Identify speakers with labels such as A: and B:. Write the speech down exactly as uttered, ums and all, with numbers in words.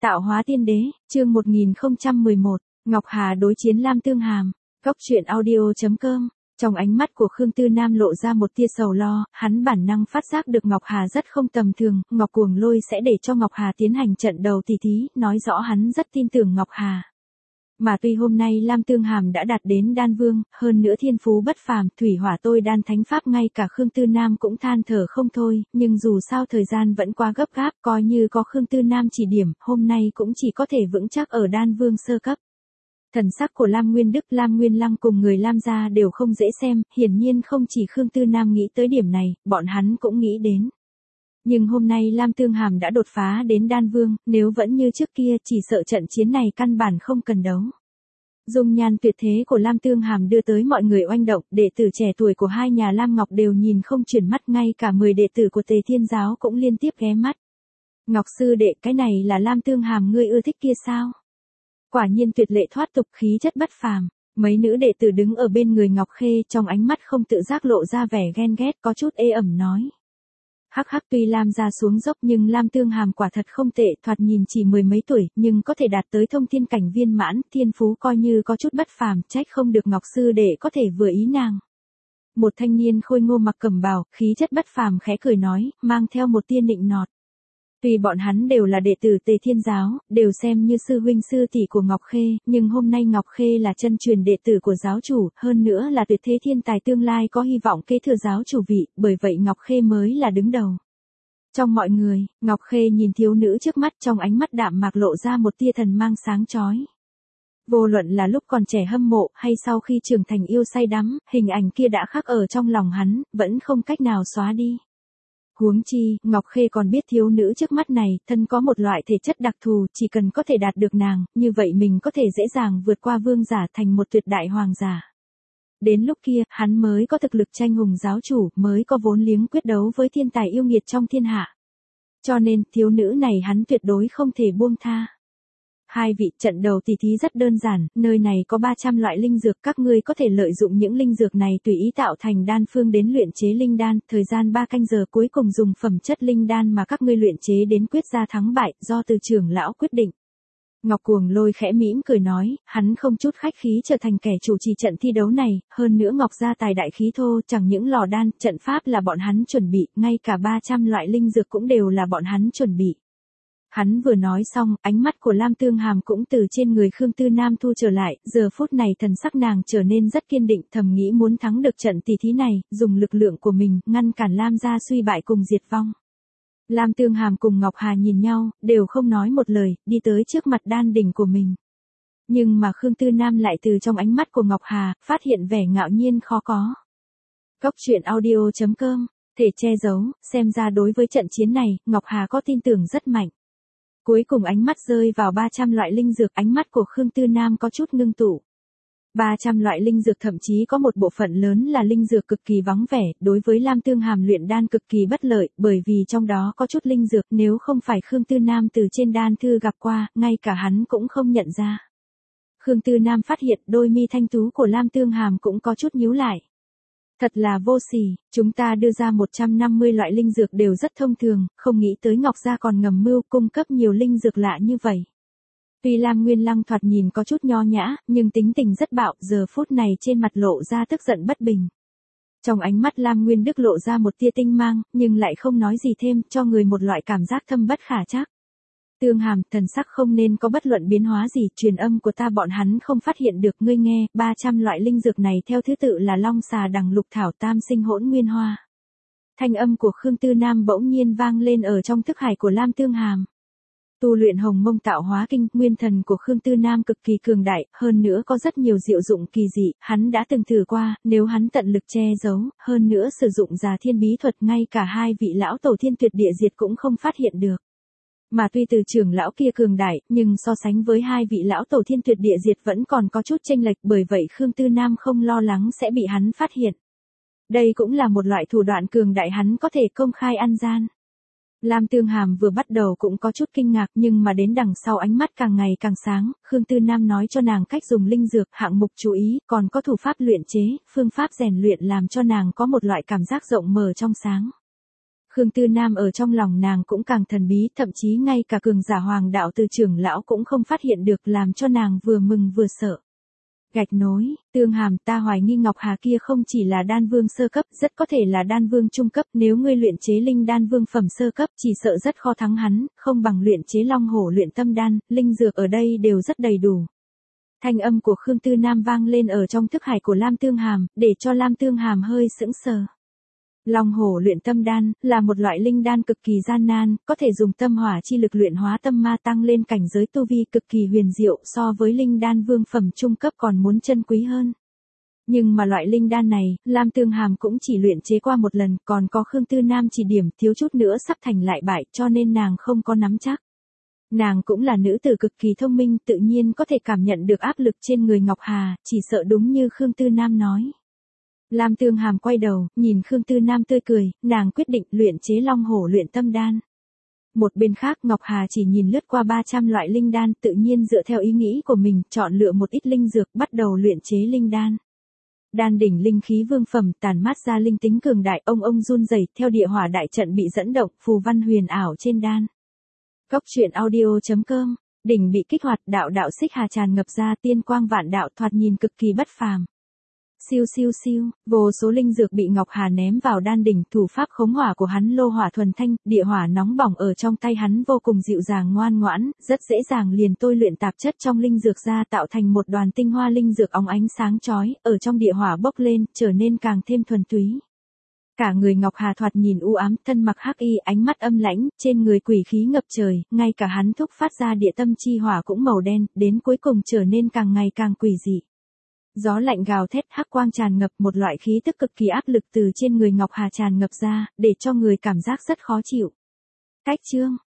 A: Tạo hóa tiên đế, chương một nghìn không trăm mười một, Ngọc Hà đối chiến Lam Tương Hàm. Cốc truyện audio chấm com. Trong ánh mắt của Khương Tư Nam lộ ra một tia sầu lo, hắn bản năng phát giác được Ngọc Hà rất không tầm thường, Ngọc Cuồng Lôi sẽ để cho Ngọc Hà tiến hành trận đầu tỷ thí, nói rõ hắn rất tin tưởng Ngọc Hà. Mà tuy hôm nay Lam Tương Hàm đã đạt đến đan vương, hơn nữa thiên phú bất phàm, thủy hỏa tôi đan thánh pháp ngay cả Khương Tư Nam cũng than thở không thôi, nhưng dù sao thời gian vẫn quá gấp gáp, coi như có Khương Tư Nam chỉ điểm, hôm nay cũng chỉ có thể vững chắc ở đan vương sơ cấp. Thần sắc của Lam Nguyên Đức, Lam Nguyên Lăng cùng người Lam gia đều không dễ xem, hiển nhiên không chỉ Khương Tư Nam nghĩ tới điểm này, bọn hắn cũng nghĩ đến. Nhưng hôm nay Lam Tương Hàm đã đột phá đến đan vương, nếu vẫn như trước kia chỉ sợ trận chiến này căn bản không cần đấu. Dung nhan tuyệt thế của Lam Tương Hàm đưa tới mọi người oanh động, đệ tử trẻ tuổi của hai nhà Lam Ngọc đều nhìn không chuyển mắt, ngay cả mười đệ tử của Tề Thiên Giáo cũng liên tiếp ghé mắt. Ngọc sư đệ, cái này là Lam Tương Hàm ngươi ưa thích kia sao? Quả nhiên tuyệt lệ thoát tục, khí chất bất phàm. Mấy nữ đệ tử đứng ở bên người Ngọc Khê trong ánh mắt không tự giác lộ ra vẻ ghen ghét, có chút ê ẩm nói. Hắc hắc, tuy Lam gia xuống dốc nhưng Lam Tương Hàm quả thật không tệ, thoạt nhìn chỉ mười mấy tuổi, nhưng có thể đạt tới thông thiên cảnh viên mãn, thiên phú coi như có chút bất phàm, trách không được Ngọc sư đệ có thể vừa ý nàng. Một thanh niên khôi ngô mặc cẩm bào, khí chất bất phàm khẽ cười nói, mang theo một tia nịnh nọt. Tuy bọn hắn đều là đệ tử Tề Thiên Giáo, đều xem như sư huynh sư tỷ của Ngọc Khê, nhưng hôm nay Ngọc Khê là chân truyền đệ tử của giáo chủ, hơn nữa là tuyệt thế thiên tài tương lai có hy vọng kế thừa giáo chủ vị, bởi vậy Ngọc Khê mới là đứng đầu. Trong mọi người, Ngọc Khê nhìn thiếu nữ trước mắt, trong ánh mắt đạm mạc lộ ra một tia thần mang sáng chói. Vô luận là lúc còn trẻ hâm mộ hay sau khi trưởng thành yêu say đắm, hình ảnh kia đã khắc ở trong lòng hắn, vẫn không cách nào xóa đi. Huống chi, Ngọc Khê còn biết thiếu nữ trước mắt này, thân có một loại thể chất đặc thù, chỉ cần có thể đạt được nàng, như vậy mình có thể dễ dàng vượt qua vương giả thành một tuyệt đại hoàng giả. Đến lúc kia, hắn mới có thực lực tranh hùng giáo chủ, mới có vốn liếng quyết đấu với thiên tài yêu nghiệt trong thiên hạ. Cho nên, thiếu nữ này hắn tuyệt đối không thể buông tha. Hai vị, trận đầu tỷ thí rất đơn giản, nơi này có ba trăm loại linh dược, các ngươi có thể lợi dụng những linh dược này tùy ý tạo thành đan phương đến luyện chế linh đan, thời gian ba canh giờ cuối cùng dùng phẩm chất linh đan mà các ngươi luyện chế đến quyết ra thắng bại, do từ trưởng lão quyết định. Ngọc Cuồng Lôi khẽ mỉm cười nói, hắn không chút khách khí trở thành kẻ chủ trì trận thi đấu này, hơn nữa Ngọc gia tài đại khí thô, chẳng những lò đan, trận pháp là bọn hắn chuẩn bị, ngay cả ba trăm loại linh dược cũng đều là bọn hắn chuẩn bị. Hắn vừa nói xong, ánh mắt của Lam Tương Hàm cũng từ trên người Khương Tư Nam thu trở lại, giờ phút này thần sắc nàng trở nên rất kiên định, thầm nghĩ muốn thắng được trận tỷ thí này, dùng lực lượng của mình, ngăn cản Lam gia suy bại cùng diệt vong. Lam Tương Hàm cùng Ngọc Hà nhìn nhau, đều không nói một lời, đi tới trước mặt đan đỉnh của mình. Nhưng mà Khương Tư Nam lại từ trong ánh mắt của Ngọc Hà, phát hiện vẻ ngạo nhiên khó có. Cốc truyện audio chấm com, thể che giấu, xem ra đối với trận chiến này, Ngọc Hà có tin tưởng rất mạnh. Cuối cùng ánh mắt rơi vào ba trăm loại linh dược, ánh mắt của Khương Tư Nam có chút ngưng tụ. ba trăm loại linh dược thậm chí có một bộ phận lớn là linh dược cực kỳ vắng vẻ, đối với Lam Tương Hàm luyện đan cực kỳ bất lợi, bởi vì trong đó có chút linh dược nếu không phải Khương Tư Nam từ trên đan thư gặp qua, ngay cả hắn cũng không nhận ra. Khương Tư Nam phát hiện đôi mi thanh tú của Lam Tương Hàm cũng có chút nhíu lại. Thật là vô sỉ, chúng ta đưa ra một trăm năm mươi loại linh dược đều rất thông thường, không nghĩ tới Ngọc gia còn ngầm mưu cung cấp nhiều linh dược lạ như vậy. Tuy Lam Nguyên Lăng thoạt nhìn có chút nho nhã, nhưng tính tình rất bạo, giờ phút này trên mặt lộ ra tức giận bất bình. Trong ánh mắt Lam Nguyên Đức lộ ra một tia tinh mang, nhưng lại không nói gì thêm, cho người một loại cảm giác thâm bất khả trắc. Tương Hàm, thần sắc không nên có bất luận biến hóa gì, truyền âm của ta bọn hắn không phát hiện được, ngươi nghe, ba trăm loại linh dược này theo thứ tự là long xà đằng lục thảo tam sinh hỗn nguyên hoa. Thanh âm của Khương Tư Nam bỗng nhiên vang lên ở trong thức hải của Lam Tương Hàm. Tu luyện Hồng Mông Tạo Hóa Kinh, nguyên thần của Khương Tư Nam cực kỳ cường đại, hơn nữa có rất nhiều diệu dụng kỳ dị, hắn đã từng thử qua, nếu hắn tận lực che giấu, hơn nữa sử dụng Già Thiên bí thuật, ngay cả hai vị lão tổ thiên tuyệt địa diệt cũng không phát hiện được. Mà tuy từ trưởng lão kia cường đại, nhưng so sánh với hai vị lão tổ thiên tuyệt địa diệt vẫn còn có chút chênh lệch, bởi vậy Khương Tư Nam không lo lắng sẽ bị hắn phát hiện. Đây cũng là một loại thủ đoạn cường đại hắn có thể công khai ăn gian. Lam Tương Hàm vừa bắt đầu cũng có chút kinh ngạc, nhưng mà đến đằng sau ánh mắt càng ngày càng sáng, Khương Tư Nam nói cho nàng cách dùng linh dược, hạng mục chú ý, còn có thủ pháp luyện chế, phương pháp rèn luyện làm cho nàng có một loại cảm giác rộng mở trong sáng. Khương Tư Nam ở trong lòng nàng cũng càng thần bí, thậm chí ngay cả cường giả hoàng đạo từ trưởng lão cũng không phát hiện được, làm cho nàng vừa mừng vừa sợ. Gạch nối, Tương Hàm, ta hoài nghi Ngọc Hà kia không chỉ là đan vương sơ cấp, rất có thể là đan vương trung cấp, nếu ngươi luyện chế linh đan vương phẩm sơ cấp, chỉ sợ rất khó thắng hắn, không bằng luyện chế long hổ luyện tâm đan, linh dược ở đây đều rất đầy đủ. Thanh âm của Khương Tư Nam vang lên ở trong thức hải của Lam Tương Hàm, để cho Lam Tương Hàm hơi sững sờ. Long hổ luyện tâm đan, là một loại linh đan cực kỳ gian nan, có thể dùng tâm hỏa chi lực luyện hóa tâm ma tăng lên cảnh giới tu vi cực kỳ huyền diệu, so với linh đan vương phẩm trung cấp còn muốn chân quý hơn. Nhưng mà loại linh đan này, Lam Tương Hàm cũng chỉ luyện chế qua một lần, còn có Khương Tư Nam chỉ điểm, thiếu chút nữa sắp thành lại bại, cho nên nàng không có nắm chắc. Nàng cũng là nữ tử cực kỳ thông minh, tự nhiên có thể cảm nhận được áp lực trên người Ngọc Hà, chỉ sợ đúng như Khương Tư Nam nói. Lam Tương Hàm quay đầu, nhìn Khương Tư Nam tươi cười, nàng quyết định luyện chế long hổ luyện tâm đan. Một bên khác Ngọc Hà chỉ nhìn lướt qua ba trăm loại linh đan, tự nhiên dựa theo ý nghĩ của mình, chọn lựa một ít linh dược, bắt đầu luyện chế linh đan. Đan đỉnh linh khí vương phẩm tản mát ra linh tính cường đại, ông ông run rẩy, theo địa hỏa đại trận bị dẫn động, phù văn huyền ảo trên đan. Cốc truyện audio chấm com, đỉnh bị kích hoạt, đạo đạo xích hà tràn ngập ra, tiên quang vạn đạo, thoạt nhìn cực kỳ bất phàm. Siêu siêu siêu, vô số linh dược bị Ngọc Hà ném vào đan đỉnh, thủ pháp khống hỏa của hắn lô hỏa thuần thanh, địa hỏa nóng bỏng ở trong tay hắn vô cùng dịu dàng ngoan ngoãn, rất dễ dàng liền tôi luyện tạp chất trong linh dược ra, tạo thành một đoàn tinh hoa linh dược óng ánh sáng chói, ở trong địa hỏa bốc lên, trở nên càng thêm thuần túy. Cả người Ngọc Hà thoạt nhìn u ám, thân mặc hắc y, ánh mắt âm lãnh, trên người quỷ khí ngập trời, ngay cả hắn thúc phát ra địa tâm chi hỏa cũng màu đen, đến cuối cùng trở nên càng ngày càng quỷ dị. Gió lạnh gào thét, hắc quang tràn ngập, một loại khí tức cực kỳ áp lực từ trên người Ngọc Hà tràn ngập ra, để cho người cảm giác rất khó chịu. Cách chương